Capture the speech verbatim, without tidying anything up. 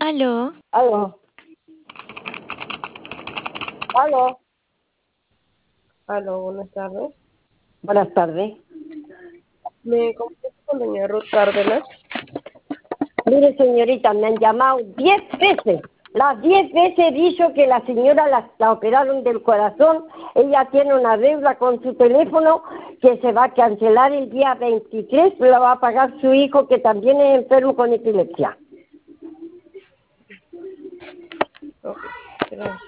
Aló. Aló, aló, Aló, buenas tardes. buenas tardes. Me comunico con doña Ruth Cárdenas. Mire, señorita, me han llamado diez veces. Las diez veces he dicho que la señora la, la operaron del corazón. Ella tiene una deuda con su teléfono que se va a cancelar el día veintitrés, pero la va a pagar su hijo, que también es enfermo con epilepsia. Ok, gracias.